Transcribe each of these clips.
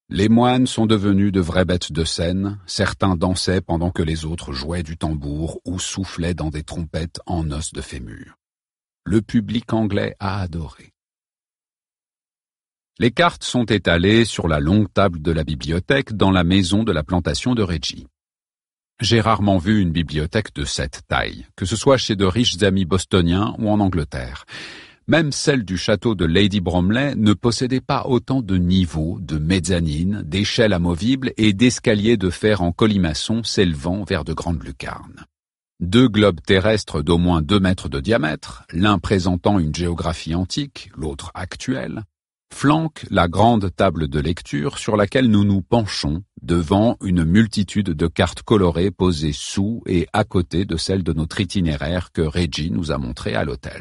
Les moines sont devenus de vraies bêtes de scène, certains dansaient pendant que les autres jouaient du tambour ou soufflaient dans des trompettes en os de fémur. Le public anglais a adoré. Les cartes sont étalées sur la longue table de la bibliothèque dans la maison de la plantation de Reggie. J'ai rarement vu une bibliothèque de cette taille, que ce soit chez de riches amis bostoniens ou en Angleterre. Même celle du château de Lady Bromley ne possédait pas autant de niveaux, de mezzanines, d'échelles amovibles et d'escaliers de fer en colimaçon s'élevant vers de grandes lucarnes. 2 globes terrestres d'au moins 2 mètres de diamètre, l'un présentant une géographie antique, l'autre actuelle, flanquent la grande table de lecture sur laquelle nous nous penchons devant une multitude de cartes colorées posées sous et à côté de celles de notre itinéraire que Reggie nous a montré à l'hôtel.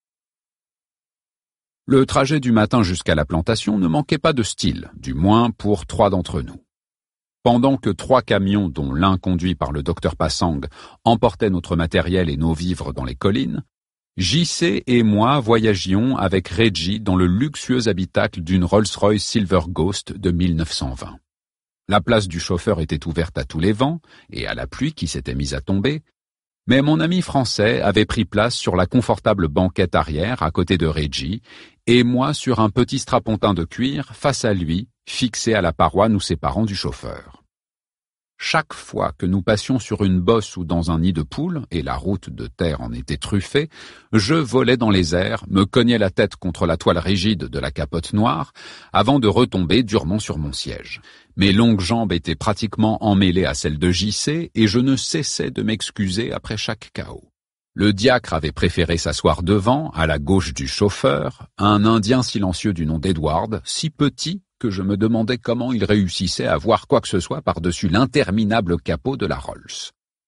Le trajet du matin jusqu'à la plantation ne manquait pas de style, du moins pour 3 d'entre nous. Pendant que 3 camions, dont l'un conduit par le docteur Passang, emportaient notre matériel et nos vivres dans les collines, JC et moi voyagions avec Reggie dans le luxueux habitacle d'une Rolls-Royce Silver Ghost de 1920. La place du chauffeur était ouverte à tous les vents et à la pluie qui s'était mise à tomber, mais mon ami français avait pris place sur la confortable banquette arrière à côté de Reggie et moi sur un petit strapontin de cuir face à lui, fixé à la paroi nous séparant du chauffeur. Chaque fois que nous passions sur une bosse ou dans un nid de poule, et la route de terre en était truffée, je volais dans les airs, me cognais la tête contre la toile rigide de la capote noire, avant de retomber durement sur mon siège. Mes longues jambes étaient pratiquement emmêlées à celles de JC, et je ne cessais de m'excuser après chaque chaos. Le diacre avait préféré s'asseoir devant, à la gauche du chauffeur, un Indien silencieux du nom d'Edward, si petit que je me demandais comment il réussissait à voir quoi que ce soit par-dessus l'interminable capot de la Rolls.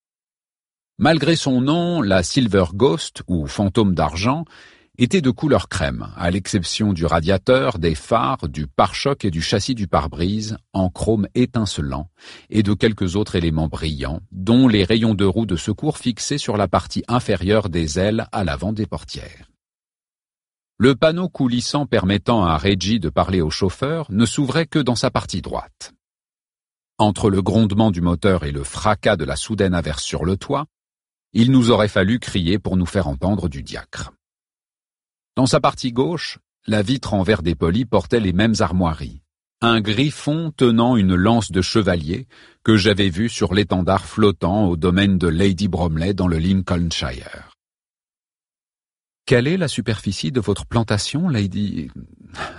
Malgré son nom, la Silver Ghost, ou fantôme d'argent, était de couleur crème, à l'exception du radiateur, des phares, du pare-choc et du châssis du pare-brise, en chrome étincelant, et de quelques autres éléments brillants, dont les rayons de roue de secours fixés sur la partie inférieure des ailes à l'avant des portières. Le panneau coulissant permettant à Reggie de parler au chauffeur ne s'ouvrait que dans sa partie droite. Entre le grondement du moteur et le fracas de la soudaine averse sur le toit, il nous aurait fallu crier pour nous faire entendre du diacre. Dans sa partie gauche, la vitre en verre dépoli portait les mêmes armoiries. Un griffon tenant une lance de chevalier que j'avais vu sur l'étendard flottant au domaine de Lady Bromley dans le Lincolnshire. « Quelle est la superficie de votre plantation, Lady Reggie ?»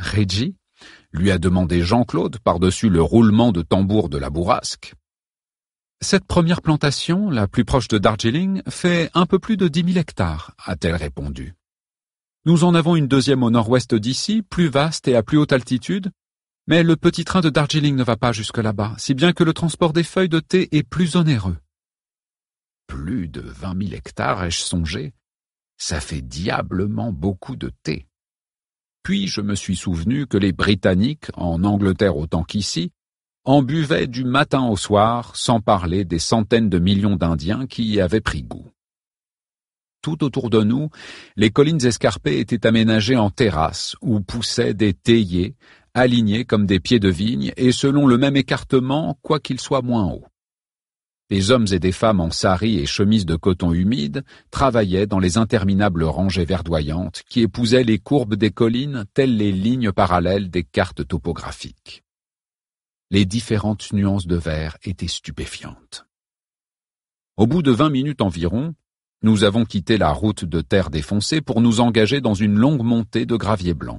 lui a demandé Jean-Claude par-dessus le roulement de tambour de la bourrasque. « Cette première plantation, la plus proche de Darjeeling, fait un peu plus de 10 000 hectares, a-t-elle répondu. Nous en avons une deuxième au nord-ouest d'ici, plus vaste et à plus haute altitude, mais le petit train de Darjeeling ne va pas jusque là-bas, si bien que le transport des feuilles de thé est plus onéreux. » Plus de 20 000 hectares, ai-je songé. Ça fait diablement beaucoup de thé. Puis je me suis souvenu que les Britanniques, en Angleterre autant qu'ici, en buvaient du matin au soir, sans parler des centaines de millions d'Indiens qui y avaient pris goût. Tout autour de nous, les collines escarpées étaient aménagées en terrasses où poussaient des théiers, alignés comme des pieds de vigne et selon le même écartement, quoiqu'il soit moins haut. Des hommes et des femmes en sari et chemises de coton humide travaillaient dans les interminables rangées verdoyantes qui épousaient les courbes des collines telles les lignes parallèles des cartes topographiques. Les différentes nuances de vert étaient stupéfiantes. Au bout de 20 minutes environ, nous avons quitté la route de terre défoncée pour nous engager dans une longue montée de gravier blanc.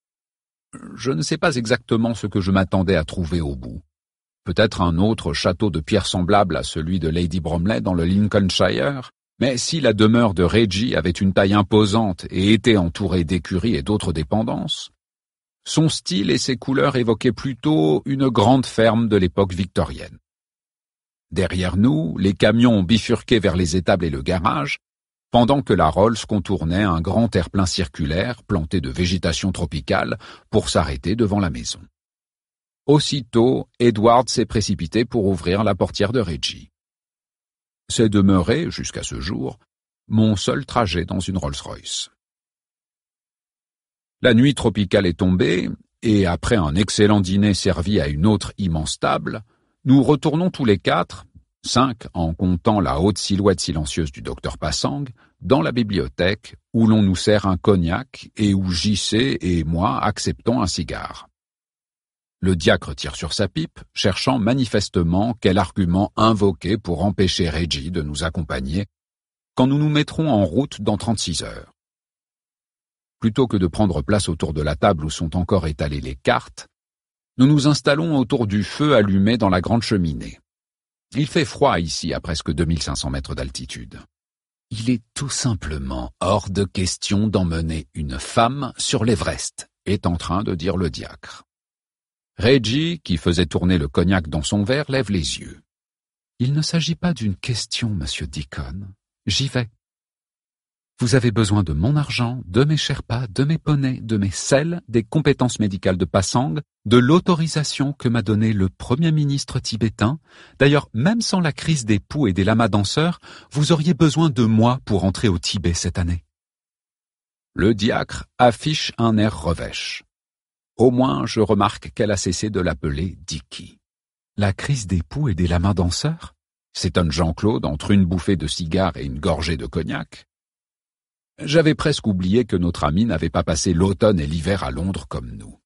Je ne sais pas exactement ce que je m'attendais à trouver au bout. Peut-être un autre château de pierre semblable à celui de Lady Bromley dans le Lincolnshire, mais si la demeure de Reggie avait une taille imposante et était entourée d'écuries et d'autres dépendances, son style et ses couleurs évoquaient plutôt une grande ferme de l'époque victorienne. Derrière nous, les camions ont bifurqué vers les étables et le garage, pendant que la Rolls contournait un grand terre-plein circulaire planté de végétation tropicale pour s'arrêter devant la maison. Aussitôt, Edward s'est précipité pour ouvrir la portière de Reggie. C'est demeuré, jusqu'à ce jour, mon seul trajet dans une Rolls-Royce. La nuit tropicale est tombée, et après un excellent dîner servi à une autre immense table, nous retournons tous les 4, 5 en comptant la haute silhouette silencieuse du docteur Passang, dans la bibliothèque où l'on nous sert un cognac et où JC et moi acceptons un cigare. Le diacre tire sur sa pipe, cherchant manifestement quel argument invoquer pour empêcher Reggie de nous accompagner quand nous nous mettrons en route dans 36 heures. Plutôt que de prendre place autour de la table où sont encore étalées les cartes, nous nous installons autour du feu allumé dans la grande cheminée. Il fait froid ici à presque 2500 mètres d'altitude. Il est tout simplement hors de question d'emmener une femme sur l'Everest, est en train de dire le diacre. Reggie, qui faisait tourner le cognac dans son verre, lève les yeux. Il ne s'agit pas d'une question, monsieur Deacon. J'y vais. Vous avez besoin de mon argent, de mes Sherpas, de mes poneys, de mes selles, des compétences médicales de Passang, de l'autorisation que m'a donnée le Premier ministre tibétain. D'ailleurs, même sans la crise des poux et des lamas danseurs, vous auriez besoin de moi pour entrer au Tibet cette année. Le diacre affiche un air revêche. Au moins, je remarque qu'elle a cessé de l'appeler Dicky. La crise des poux et des lamas danseurs? S'étonne Jean-Claude entre une bouffée de cigare et une gorgée de cognac. J'avais presque oublié que notre ami n'avait pas passé l'automne et l'hiver à Londres comme nous.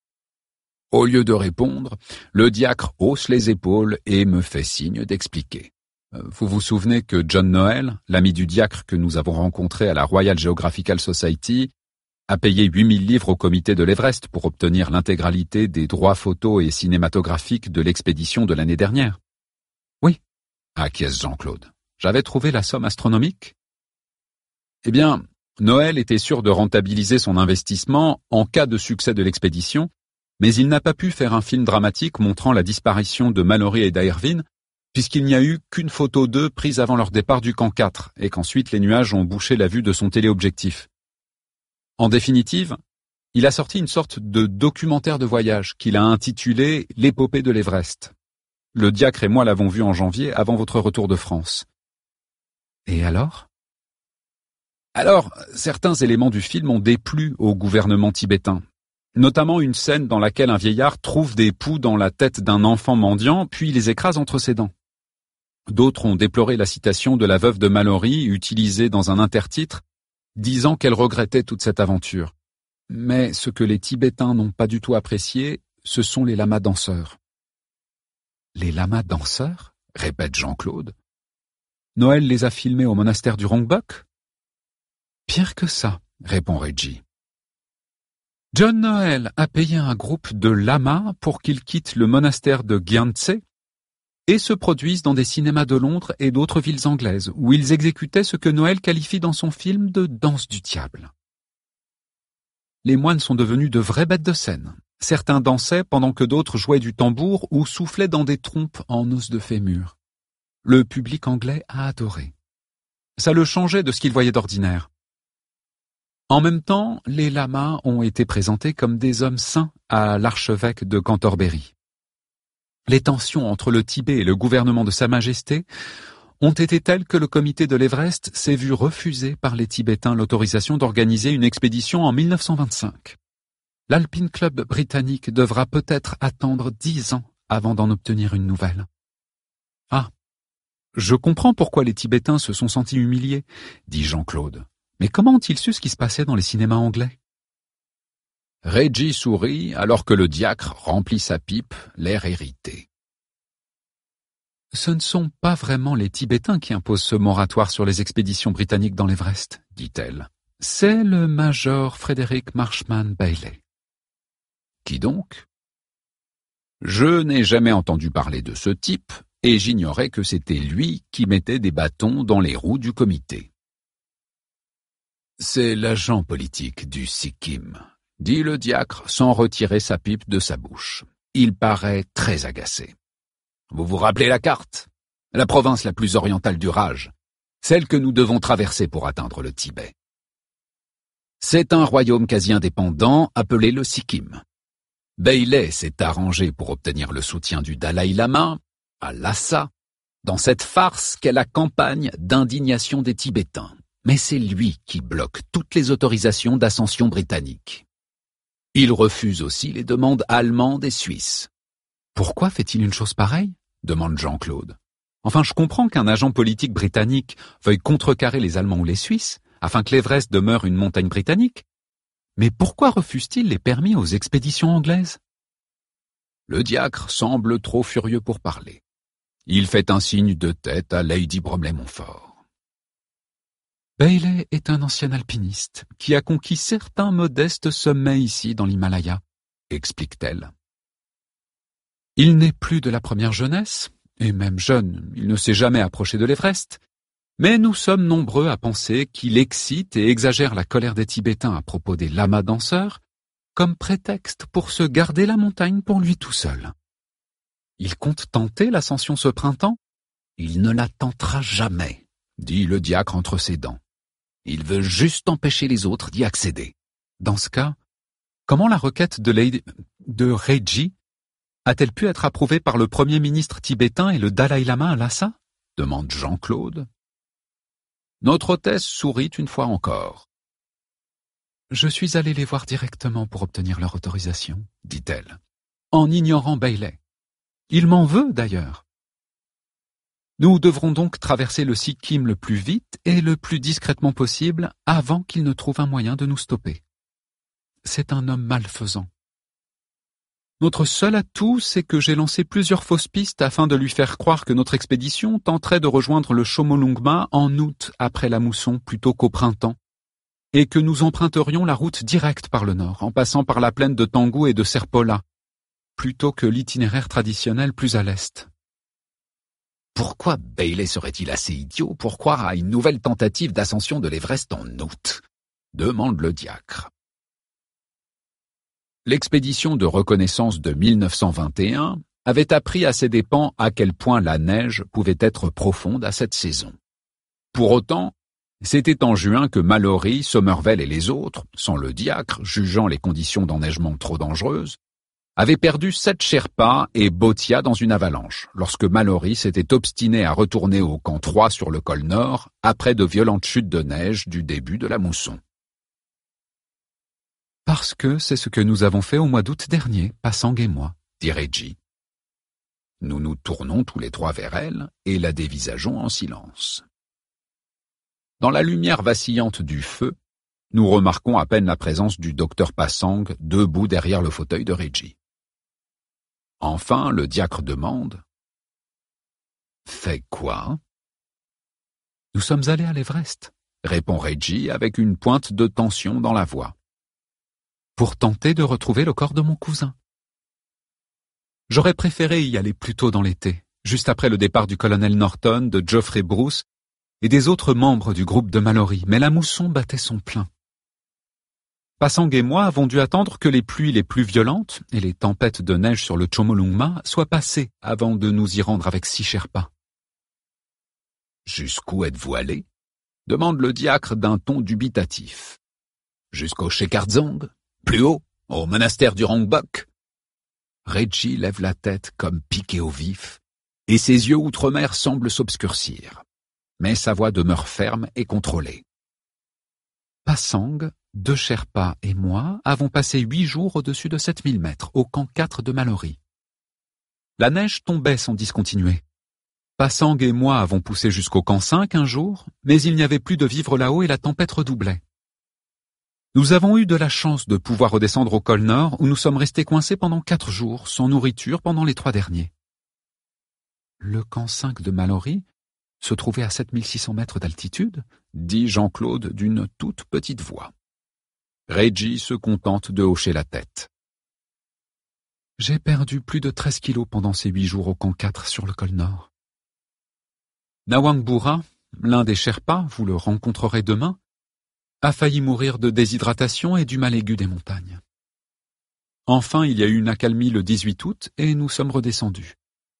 Au lieu de répondre, le diacre hausse les épaules et me fait signe d'expliquer. Vous vous souvenez que John Noel, l'ami du diacre que nous avons rencontré à la Royal Geographical Society, a payé 8000 livres au comité de l'Everest pour obtenir l'intégralité des droits photos et cinématographiques de l'expédition de l'année dernière. Oui, acquiesce Jean-Claude. J'avais trouvé la somme astronomique. Eh bien, Noël était sûr de rentabiliser son investissement en cas de succès de l'expédition, mais il n'a pas pu faire un film dramatique montrant la disparition de Mallory et d'Irvine, puisqu'il n'y a eu qu'une photo d'eux prise avant leur départ du camp 4, et qu'ensuite les nuages ont bouché la vue de son téléobjectif. En définitive, il a sorti une sorte de documentaire de voyage qu'il a intitulé « L'épopée de l'Everest ». Le diacre et moi l'avons vu en janvier avant votre retour de France. Et alors ? Alors, certains éléments du film ont déplu au gouvernement tibétain, notamment une scène dans laquelle un vieillard trouve des poux dans la tête d'un enfant mendiant puis les écrase entre ses dents. D'autres ont déploré la citation de la veuve de Mallory utilisée dans un intertitre disant qu'elle regrettait toute cette aventure. Mais ce que les Tibétains n'ont pas du tout apprécié, ce sont les lamas danseurs. Les lamas danseurs ? Répète Jean-Claude. Noël les a filmés au monastère du Rongbuk ? Pire que ça, répond Reggie. John Noël a payé un groupe de lamas pour qu'ils quittent le monastère de Gyantse et se produisent dans des cinémas de Londres et d'autres villes anglaises, où ils exécutaient ce que Noël qualifie dans son film de danse du diable. Les moines sont devenus de vraies bêtes de scène. Certains dansaient pendant que d'autres jouaient du tambour ou soufflaient dans des trompes en os de fémur. Le public anglais a adoré. Ça le changeait de ce qu'il voyait d'ordinaire. En même temps, les lamas ont été présentés comme des hommes saints à l'archevêque de Canterbury. Les tensions entre le Tibet et le gouvernement de Sa Majesté ont été telles que le comité de l'Everest s'est vu refuser par les Tibétains l'autorisation d'organiser une expédition en 1925. L'Alpine Club britannique devra peut-être attendre 10 ans avant d'en obtenir une nouvelle. Ah, je comprends pourquoi les Tibétains se sont sentis humiliés, dit Jean-Claude. Mais comment ont-ils su ce qui se passait dans les cinémas anglais ? Reggie sourit alors que le diacre remplit sa pipe, l'air irrité. Ce ne sont pas vraiment les Tibétains qui imposent ce moratoire sur les expéditions britanniques dans l'Everest, dit-elle. C'est le major Frederick Marshman Bailey. Qui donc ? Je n'ai jamais entendu parler de ce type et j'ignorais que c'était lui qui mettait des bâtons dans les roues du comité. C'est l'agent politique du Sikkim, dit le diacre sans retirer sa pipe de sa bouche. Il paraît très agacé. Vous vous rappelez la carte ? La province la plus orientale du Raj, celle que nous devons traverser pour atteindre le Tibet. C'est un royaume quasi indépendant appelé le Sikkim. Bailey s'est arrangé pour obtenir le soutien du Dalai Lama, à Lhasa, dans cette farce qu'est la campagne d'indignation des Tibétains. Mais c'est lui qui bloque toutes les autorisations d'ascension britanniques. Il refuse aussi les demandes allemandes et suisses. Pourquoi fait-il une chose pareille? Demande Jean-Claude. Enfin, je comprends qu'un agent politique britannique veuille contrecarrer les Allemands ou les Suisses, afin que l'Everest demeure une montagne britannique. Mais pourquoi refuse-t-il les permis aux expéditions anglaises? Le diacre semble trop furieux pour parler. Il fait un signe de tête à Lady Bromley-Montfort. Bailey est un ancien alpiniste qui a conquis certains modestes sommets ici dans l'Himalaya, explique-t-elle. Il n'est plus de la première jeunesse, et même jeune, il ne s'est jamais approché de l'Everest, mais nous sommes nombreux à penser qu'il excite et exagère la colère des Tibétains à propos des lamas danseurs, comme prétexte pour se garder la montagne pour lui tout seul. Il compte tenter l'ascension ce printemps? Il ne la tentera jamais, dit le diacre entre ses dents. Il veut juste empêcher les autres d'y accéder. Dans ce cas, comment la requête de Reggie a-t-elle pu être approuvée par le Premier ministre tibétain et le Dalai Lama à Lhasa? Demande Jean-Claude. Notre hôtesse sourit une fois encore. Je suis allé les voir directement pour obtenir leur autorisation, dit-elle, en ignorant Bailey. Il m'en veut d'ailleurs. Nous devrons donc traverser le Sikkim le plus vite et le plus discrètement possible avant qu'il ne trouve un moyen de nous stopper. C'est un homme malfaisant. Notre seul atout, c'est que j'ai lancé plusieurs fausses pistes afin de lui faire croire que notre expédition tenterait de rejoindre le Chomolungma en août après la mousson plutôt qu'au printemps, et que nous emprunterions la route directe par le nord, en passant par la plaine de Tangou et de Serpola, plutôt que l'itinéraire traditionnel plus à l'est. Pourquoi Bailey serait-il assez idiot pour croire à une nouvelle tentative d'ascension de l'Everest en août? Demande le diacre. L'expédition de reconnaissance de 1921 avait appris à ses dépens à quel point la neige pouvait être profonde à cette saison. Pour autant, c'était en juin que Mallory, Somervell et les autres, sans le diacre, jugeant les conditions d'enneigement trop dangereuses, avaient perdu 7 Sherpas et Bhotia dans une avalanche, lorsque Mallory s'était obstiné à retourner au camp 3 sur le col nord après de violentes chutes de neige du début de la mousson. Parce que c'est ce que nous avons fait au mois d'août dernier, Passang et moi, dit Reggie. Nous nous tournons tous les trois vers elle et la dévisageons en silence. Dans la lumière vacillante du feu, nous remarquons à peine la présence du docteur Passang debout derrière le fauteuil de Reggie. Enfin, le diacre demande « Fait quoi ?» « Nous sommes allés à l'Everest, » répond Reggie avec une pointe de tension dans la voix. « Pour tenter de retrouver le corps de mon cousin. J'aurais préféré y aller plus tôt dans l'été, juste après le départ du colonel Norton, de Geoffrey Bruce et des autres membres du groupe de Mallory, mais la mousson battait son plein. Passang et moi avons dû attendre que les pluies les plus violentes et les tempêtes de neige sur le Chomolungma soient passées avant de nous y rendre avec 6 Sherpas. « Jusqu'où êtes-vous allé ?» demande le diacre d'un ton dubitatif. « Jusqu'au Shekardzong? Plus haut, au monastère du Rongbuk ?» Reggie lève la tête comme piqué au vif, et ses yeux outre-mer semblent s'obscurcir. Mais sa voix demeure ferme et contrôlée. Passang, 2 Sherpas et moi avons passé 8 jours au-dessus de 7000 mètres, au camp 4 de Mallory. La neige tombait sans discontinuer. Passang et moi avons poussé jusqu'au camp 5 un jour, mais il n'y avait plus de vivres là-haut et la tempête redoublait. Nous avons eu de la chance de pouvoir redescendre au col nord où nous sommes restés coincés pendant 4 jours, sans nourriture pendant les 3 derniers. Le camp 5 de Mallory se trouvait à 7600 mètres d'altitude, dit Jean-Claude d'une toute petite voix. Reggie se contente de hocher la tête. J'ai perdu plus de 13 kilos pendant ces 8 jours au camp 4 sur le col nord. Nawang Bura, l'un des Sherpas, vous le rencontrerez demain, a failli mourir de déshydratation et du mal aigu des montagnes. Enfin, il y a eu une accalmie le 18 août et nous sommes redescendus.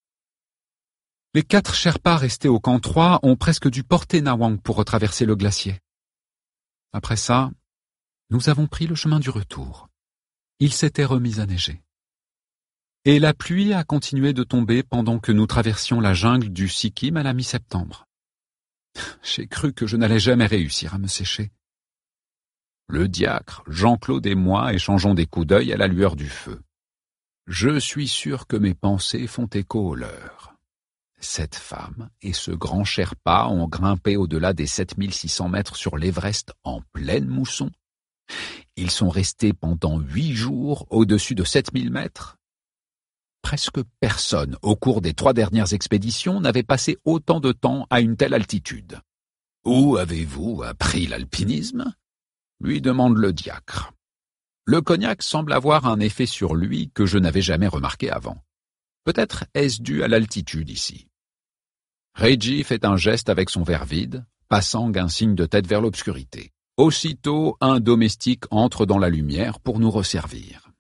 Les 4 Sherpas restés au camp 3 ont presque dû porter Nawang pour retraverser le glacier. Après ça, nous avons pris le chemin du retour. Il s'était remis à neiger. Et la pluie a continué de tomber pendant que nous traversions la jungle du Sikkim à la mi-septembre. J'ai cru que je n'allais jamais réussir à me sécher. Le diacre, Jean-Claude et moi échangeons des coups d'œil à la lueur du feu. Je suis sûr que mes pensées font écho aux leurs. Cette femme et ce grand Sherpa ont grimpé au-delà des 7600 mètres sur l'Everest en pleine mousson. Ils sont restés pendant 8 jours au-dessus de 7000 mètres. Presque personne, au cours des 3 dernières expéditions, n'avait passé autant de temps à une telle altitude. « Où avez-vous appris l'alpinisme » lui demande le diacre. Le cognac semble avoir un effet sur lui que je n'avais jamais remarqué avant. Peut-être est-ce dû à l'altitude ici. Reggie fait un geste avec son verre vide, Pasang un signe de tête vers l'obscurité. Aussitôt, un domestique entre dans la lumière pour nous resservir.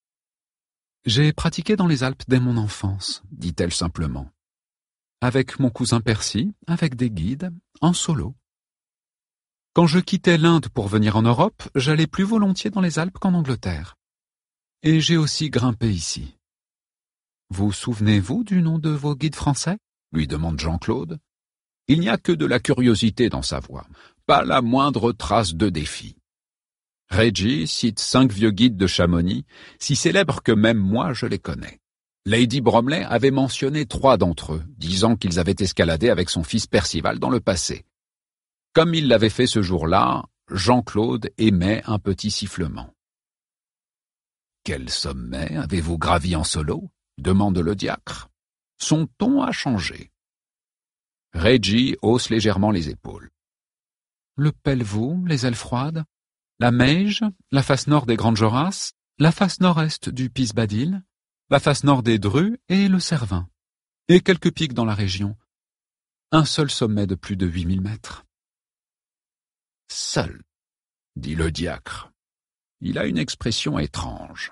« J'ai pratiqué dans les Alpes dès mon enfance, dit-elle simplement. Avec mon cousin Percy, avec des guides, en solo. Quand je quittais l'Inde pour venir en Europe, j'allais plus volontiers dans les Alpes qu'en Angleterre. Et j'ai aussi grimpé ici. Vous souvenez-vous du nom de vos guides français ? Lui demande Jean-Claude. Il n'y a que de la curiosité dans sa voix, pas la moindre trace de défi. Reggie cite 5 vieux guides de Chamonix, si célèbres que même moi je les connais. Lady Bromley avait mentionné 3 d'entre eux, disant qu'ils avaient escaladé avec son fils Percival dans le passé. Comme il l'avait fait ce jour-là, Jean-Claude émet un petit sifflement. « Quel sommet avez-vous gravi en solo ?» demande le diacre. Son ton a changé. Reggie hausse légèrement les épaules. « Le Pelvoux, les ailes froides, la Meige, la face nord des Grandes Jorasses, la face nord-est du Pisbadil, la face nord des Drus et le Cervin, et quelques pics dans la région. Un seul sommet de plus de 8000 mètres. » Seul, dit le diacre. Il a une expression étrange.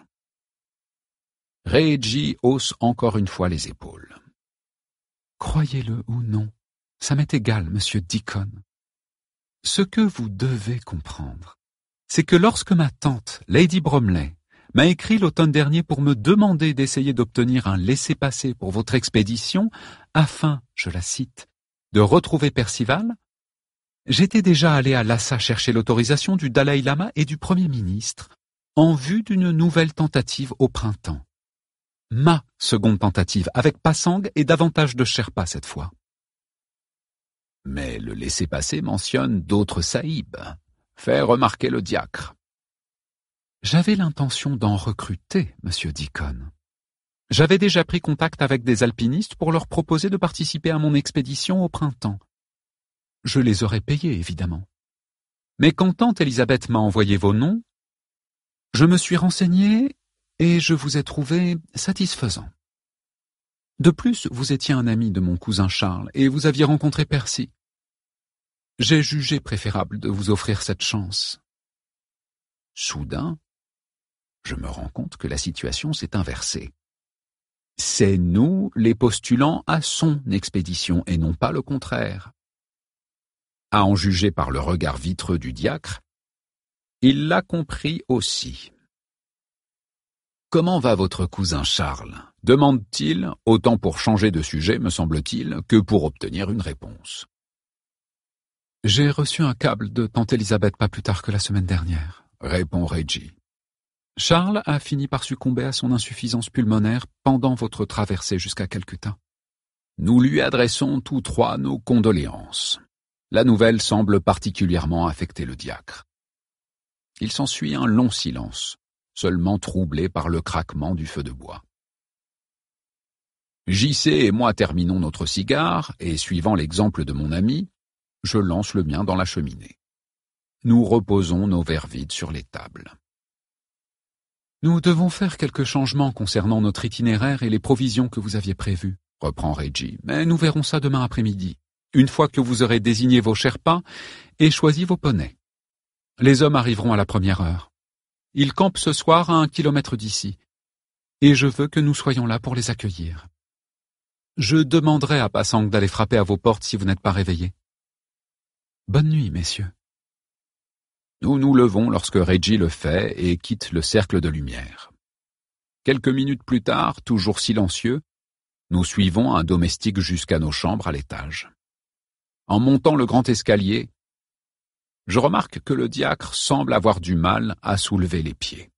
Reggie hausse encore une fois les épaules. Croyez-le ou non, ça m'est égal, monsieur Deacon. Ce que vous devez comprendre, c'est que lorsque ma tante, Lady Bromley, m'a écrit l'automne dernier pour me demander d'essayer d'obtenir un laissez-passer pour votre expédition afin, je la cite, de retrouver Percival, j'étais déjà allé à Lhasa chercher l'autorisation du Dalai Lama et du Premier ministre en vue d'une nouvelle tentative au printemps. Ma seconde tentative avec Pasang et davantage de Sherpas cette fois. Mais le laissez-passer mentionne d'autres sahibs, fait remarquer le diacre. J'avais l'intention d'en recruter, monsieur Deacon. J'avais déjà pris contact avec des alpinistes pour leur proposer de participer à mon expédition au printemps. Je les aurais payés, évidemment. Mais quand tante Elisabeth m'a envoyé vos noms, je me suis renseigné et je vous ai trouvé satisfaisant. De plus, vous étiez un ami de mon cousin Charles et vous aviez rencontré Percy. J'ai jugé préférable de vous offrir cette chance. Soudain, je me rends compte que la situation s'est inversée. C'est nous les postulants à son expédition et non pas le contraire. À en juger par le regard vitreux du diacre, il l'a compris aussi. « Comment va votre cousin Charles » demande-t-il, autant pour changer de sujet, me semble-t-il, que pour obtenir une réponse. « J'ai reçu un câble de tante Elisabeth pas plus tard que la semaine dernière, » répond Reggie. « Charles a fini par succomber à son insuffisance pulmonaire pendant votre traversée jusqu'à Calcutta. Nous lui adressons tous 3 nos condoléances. » La nouvelle semble particulièrement affecter le diacre. Il s'ensuit un long silence, seulement troublé par le craquement du feu de bois. JC et moi terminons notre cigare et, suivant l'exemple de mon ami, je lance le mien dans la cheminée. Nous reposons nos verres vides sur les tables. Nous devons faire quelques changements concernant notre itinéraire et les provisions que vous aviez prévues, reprend Reggie, mais nous verrons ça demain après-midi, une fois que vous aurez désigné vos Sherpas et choisi vos poneys. Les hommes arriveront à la première heure. Ils campent ce soir à 1 kilomètre d'ici, et je veux que nous soyons là pour les accueillir. Je demanderai à Pasang d'aller frapper à vos portes si vous n'êtes pas réveillés. Bonne nuit, messieurs. Nous nous levons lorsque Reggie le fait et quitte le cercle de lumière. Quelques minutes plus tard, toujours silencieux, nous suivons un domestique jusqu'à nos chambres à l'étage. En montant le grand escalier, Je remarque que le diacre semble avoir du mal à soulever les pieds.